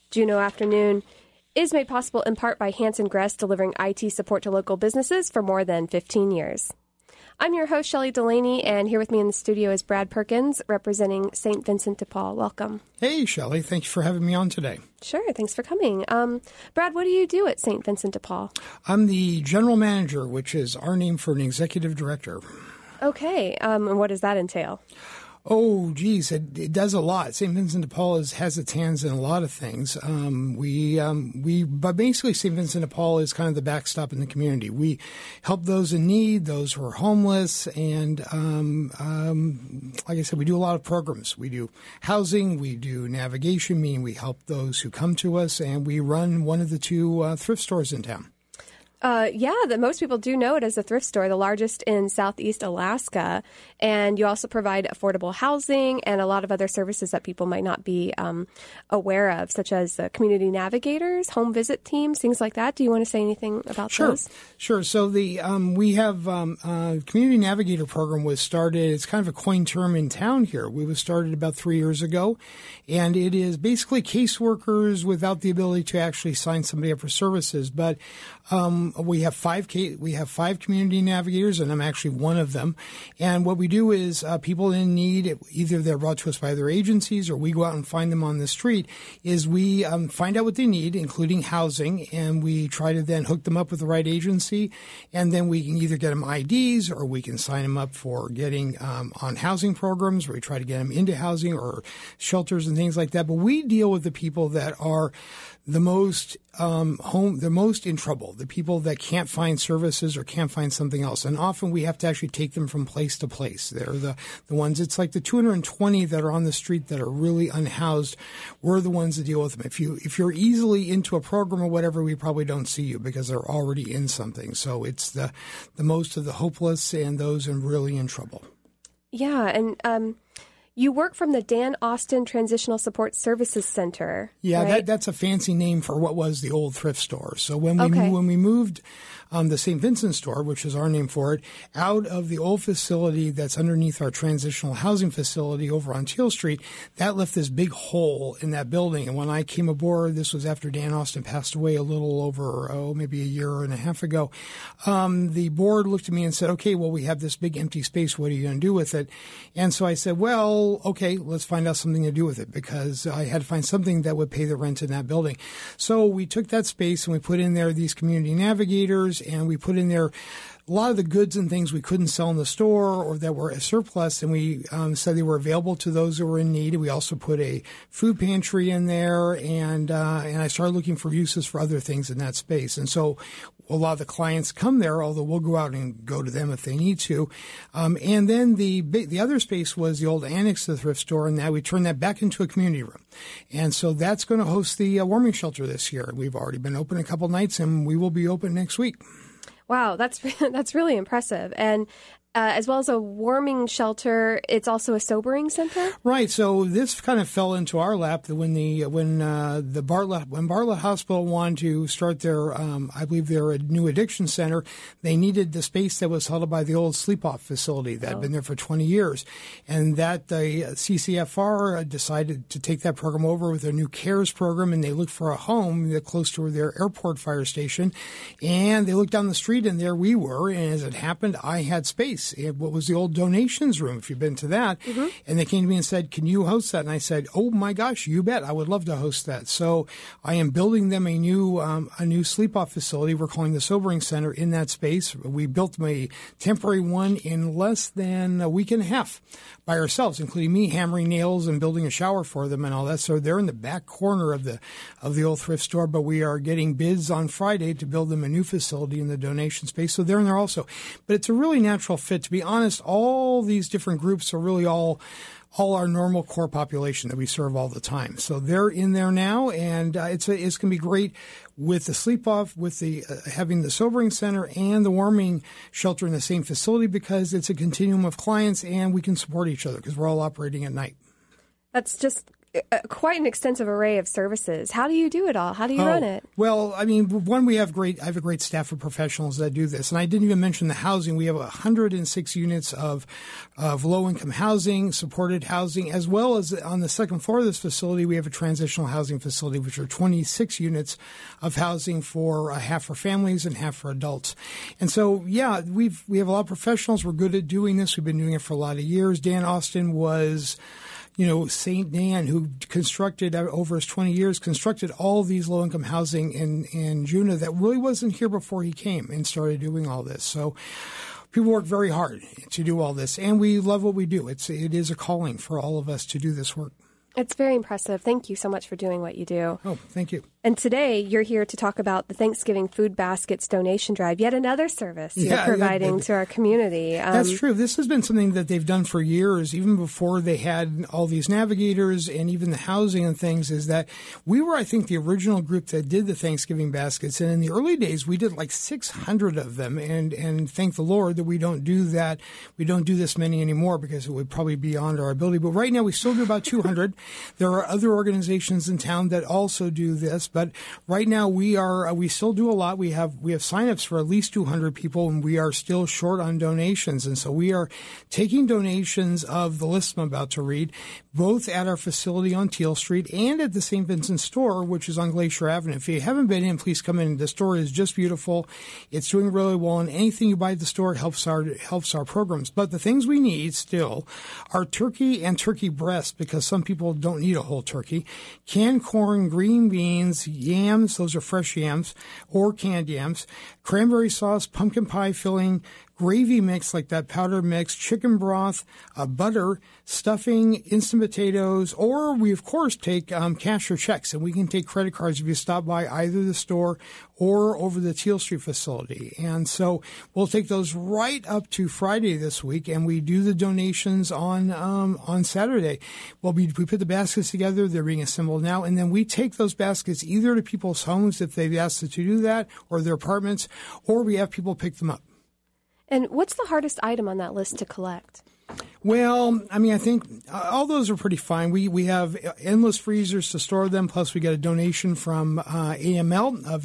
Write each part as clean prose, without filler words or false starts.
Juneau Afternoon is made possible in part by Hanson Gress, delivering IT support to local businesses for more than 15 years. I'm your host, Shelley Delaney, and here with me in the studio is Brad Perkins, representing St. Vincent de Paul. Welcome. Hey, Shelley. Thanks for having me on today. Sure. Thanks for coming. Brad, what do you do at St. Vincent de Paul? I'm the general manager, which is our name for an executive director. Okay. And what does that entail? Oh, geez, it does a lot. St. Vincent de Paul has its hands in a lot of things. But basically St. Vincent de Paul is kind of the backstop in the community. We help those in need, those who are homeless, and like I said, we do a lot of programs. We do housing, we do navigation, meaning we help those who come to us, and we run one of the two thrift stores in town. That most people do know it as a thrift store, the largest in Southeast Alaska. And you also provide affordable housing and a lot of other services that people might not be aware of, such as community navigators, home visit teams, things like that. Do you want to say anything about those? Sure. So we have community navigator program was started. It's kind of a coined term in town here. We was started about 3 years ago, and it is basically caseworkers without the ability to actually sign somebody up for services, but we have five community navigators, and I'm actually one of them. And what we do is people in need, either they're brought to us by other agencies or we go out and find them on the street, is we find out what they need, including housing, and we try to then hook them up with the right agency. And then we can either get them IDs or we can sign them up for getting on housing programs, where we try to get them into housing or shelters and things like that. But we deal with the people that are the most the most in trouble, the people that can't find services or can't find something else. And often we have to actually take them from place to place. They're the ones, it's like the 220 that are on the street that are really unhoused. We're the ones that deal with them. If you're easily into a program or whatever, we probably don't see you because they're already in something. So it's the most of the hopeless and those really in trouble. Yeah, and you work from the Dan Austin Transitional Support Services Center. Yeah, right? That's a fancy name for what was the old thrift store. So when we moved the St. Vincent store, which is our name for it, out of the old facility that's underneath our transitional housing facility over on Teal Street, that left this big hole in that building. And when I came aboard, this was after Dan Austin passed away a little over, maybe a year and a half ago, the board looked at me and said, okay, well, we have this big empty space. What are you going to do with it? And so I said, well, okay, let's find out something to do with it, because I had to find something that would pay the rent in that building. So we took that space and we put in there these community navigators, and we put in there a lot of the goods and things we couldn't sell in the store or that were a surplus, and we said they were available to those who were in need. We also put a food pantry in there, and I started looking for uses for other things in that space. And so a lot of the clients come there, although we'll go out and go to them if they need to. And then the other space was the old annex to the thrift store, and now we turned that back into a community room. And so that's going to host the warming shelter this year. We've already been open a couple nights, and we will be open next week. Wow, that's really impressive. And as well as a warming shelter, it's also a sobering center? Right. So this kind of fell into our lap when Bartlett Hospital wanted to start their, I believe their new addiction center, they needed the space that was held by the old sleep-off facility that had been there for 20 years. And that the CCFR decided to take that program over with their new CARES program, and they looked for a home close to their airport fire station. And they looked down the street, and there we were. And as it happened, I had space. What was the old donations room, if you've been to that. Mm-hmm. And they came to me and said, can you host that? And I said, oh my gosh, you bet. I would love to host that. So I am building them a new sleep-off facility. We're calling the Sobering Center in that space. We built them a temporary one in less than a week and a half by ourselves, including me hammering nails and building a shower for them and all that. So they're in the back corner of the old thrift store, but we are getting bids on Friday to build them a new facility in the donation space. So they're in there also. But it's a really natural fit. To be honest, all these different groups are really all our normal core population that we serve all the time. So they're in there now, and it's going to be great with the sleep-off, with the having the sobering center and the warming shelter in the same facility, because it's a continuum of clients and we can support each other because we're all operating at night. That's just quite an extensive array of services. How do you do it all? How do you run it? Well, I mean, one, I have a great staff of professionals that do this. And I didn't even mention the housing. We have 106 units of low-income housing, supported housing, as well as on the second floor of this facility, we have a transitional housing facility, which are 26 units of housing for half for families and half for adults. And so, yeah, we have a lot of professionals. We're good at doing this. We've been doing it for a lot of years. Dan Austin was St. Dan, who constructed over his 20 years, constructed all these low-income housing in Juneau that really wasn't here before he came and started doing all this. So people work very hard to do all this, and we love what we do. It is a calling for all of us to do this work. It's very impressive. Thank you so much for doing what you do. Oh, thank you. And today you're here to talk about the Thanksgiving Food Baskets donation drive, yet another service you're providing to our community. That's true. This has been something that they've done for years, even before they had all these navigators and even the housing and things, is that we were, I think, the original group that did the Thanksgiving baskets. And in the early days, we did like 600 of them. And thank the Lord that we don't do that. We don't do this many anymore because it would probably be beyond our ability. But right now, we still do about 200. There are other organizations in town that also do this. But right now we still do a lot. We have signups for at least 200 people, and we are still short on donations. And so we are taking donations of the list I'm about to read, both at our facility on Teal Street and at the St. Vincent store, which is on Glacier Avenue. If you haven't been in, please come in. The store is just beautiful. It's doing really well, and anything you buy at the store helps our programs. But the things we need still are turkey and turkey breast, because some people don't need a whole turkey, canned corn, green beans, yams, those are fresh yams, or canned yams, cranberry sauce, pumpkin pie filling, gravy mix like that powder mix, chicken broth, butter, stuffing, instant potatoes, or we, of course, take cash or checks, and we can take credit cards if you stop by either the store or over the Teal Street facility. And so we'll take those right up to Friday this week, and we do the donations on Saturday. We put the baskets together. They're being assembled now, and then we take those baskets either to people's homes if they've asked us to do that, or their apartments, or we have people pick them up. And what's the hardest item on that list to collect? Well, I mean, I think all those are pretty fine. We have endless freezers to store them. Plus, we got a donation from AML of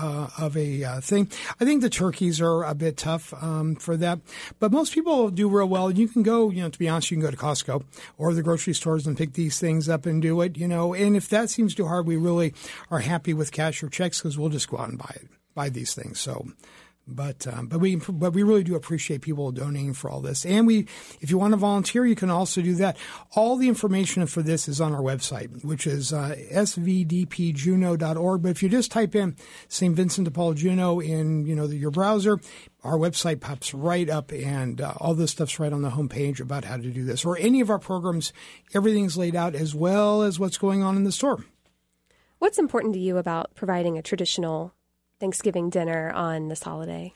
a thing. I think the turkeys are a bit tough for that, but most people do real well. You can go, to be honest, you can go to Costco or the grocery stores and pick these things up and do it. And if that seems too hard, we really are happy with cash or checks because we'll just go out and buy these things. So. But we really do appreciate people donating for all this. And if you want to volunteer, you can also do that. All the information for this is on our website, which is svdpjuneau.org. But if you just type in St. Vincent de Paul Juneau in your browser, our website pops right up, and all this stuff's right on the homepage about how to do this. Or any of our programs, everything's laid out as well as what's going on in the store. What's important to you about providing a traditional Thanksgiving dinner on this holiday?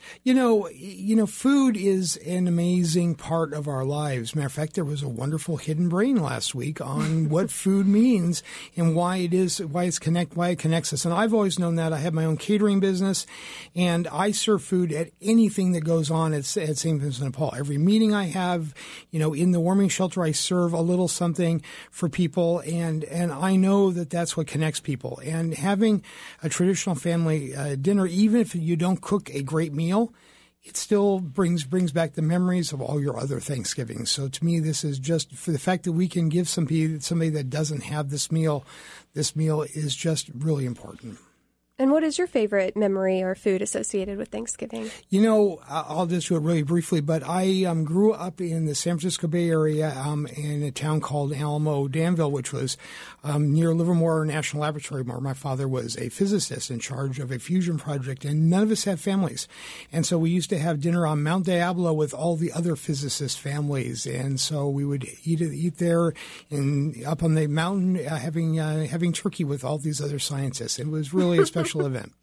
Food is an amazing part of our lives. Matter of fact, there was a wonderful Hidden Brain last week on what food means and why it connects us. And I've always known that. I have my own catering business, and I serve food at anything that goes on at St. Vincent de Paul. Every meeting I have, in the warming shelter, I serve a little something for people, and I know that that's what connects people. And having a traditional family dinner, even if you don't cook a great meal, it still brings back the memories of all your other Thanksgivings. So to me, this is just for the fact that we can give somebody that doesn't have this meal is just really important. And what is your favorite memory or food associated with Thanksgiving? I'll just do it really briefly, but I grew up in the San Francisco Bay Area in a town called Alamo Danville, which was near Livermore National Laboratory, where my father was a physicist in charge of a fusion project, and none of us had families. And so we used to have dinner on Mount Diablo with all the other physicist families. And so we would eat there and up on the mountain having turkey with all these other scientists. It was really a special event.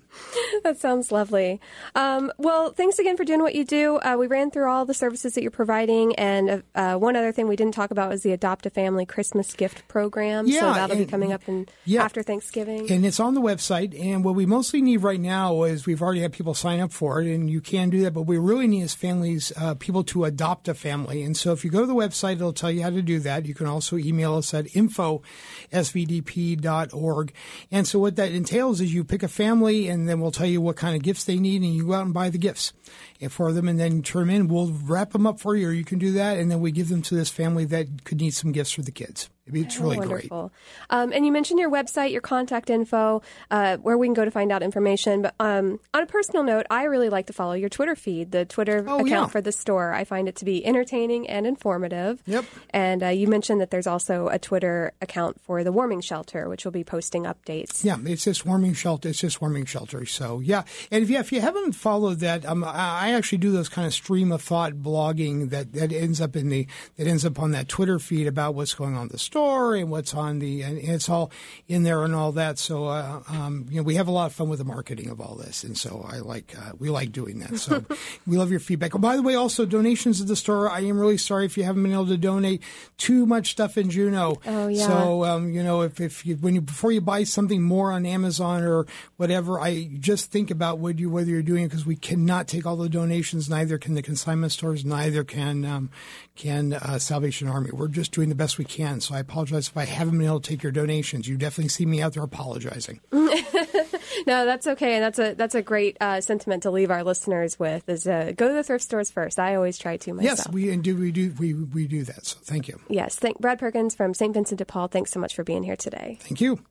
That sounds lovely. Well, thanks again for doing what you do. We ran through all the services that you're providing, and one other thing we didn't talk about was the Adopt a Family Christmas gift program. Yeah, so that'll be coming up after Thanksgiving. And it's on the website. And what we mostly need right now is we've already had people sign up for it, and you can do that. But what we really need is families, people to adopt a family. And so if you go to the website, it'll tell you how to do that. You can also email us at info@svdp.org. And so what that entails is you pick a family, and then we'll tell you what kind of gifts they need, and you go out and buy the gifts for them, and then turn them in. We'll wrap them up for you, or you can do that, and then we give them to this family that could need some gifts for the kids. It's really wonderful. Great. And you mentioned your website, your contact info, where we can go to find out information. But on a personal note, I really like to follow your Twitter feed, the Twitter account for the store. I find it to be entertaining and informative. Yep. And you mentioned that there's also a Twitter account for the warming shelter, which will be posting updates. Yeah, it's just warming shelter. It's just warming shelter. So, yeah. And if you haven't followed that, I actually do those kind of stream of thought blogging that ends up on that Twitter feed about what's going on in the store and what's and it's all in there and all that. So, we have a lot of fun with the marketing of all this. And so we like doing that. So we love your feedback. Oh, by the way, also donations at the store. I am really sorry if you haven't been able to donate too much stuff in Juneau. Oh, yeah. So, before you buy something more on Amazon or whatever, I just think about whether you're doing it, because we cannot take all the donations. Neither can the consignment stores. Neither can Salvation Army. We're just doing the best we can. So I apologize if I haven't been able to take your donations. You definitely see me out there apologizing. No, that's okay, and that's a great sentiment to leave our listeners with. Is go to the thrift stores first. I always try to myself. Yes, we do that. So thank you. Yes, Brad Perkins from St. Vincent de Paul. Thanks so much for being here today. Thank you.